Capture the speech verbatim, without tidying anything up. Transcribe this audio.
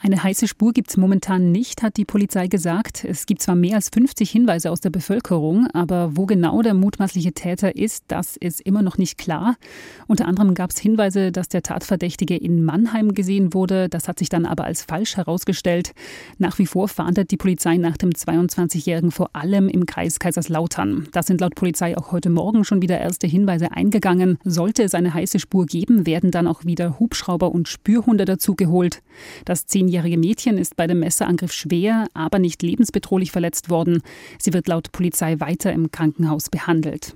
Eine heiße Spur gibt es momentan nicht, hat die Polizei gesagt. Es gibt zwar mehr als fünfzig Hinweise aus der Bevölkerung, aber wo genau der mutmaßliche Täter ist, das ist immer noch nicht klar. Unter anderem gab es Hinweise, dass der Tatverdächtige in Mannheim gesehen wurde. Das hat sich dann aber als falsch herausgestellt. Nach wie vor fahndet die Polizei nach dem zweiundzwanzigjährigen vor allem im Kreis Kaiserslautern. Da sind laut Polizei auch heute Morgen schon wieder erste Hinweise eingegangen. Sollte es eine heiße Spur geben, werden dann auch wieder Hubschrauber und Spürhunde dazugeholt. Das zehnjährige Mädchen ist bei dem Messerangriff schwer, aber nicht lebensbedrohlich verletzt worden. Sie wird laut Polizei weiter im Krankenhaus behandelt.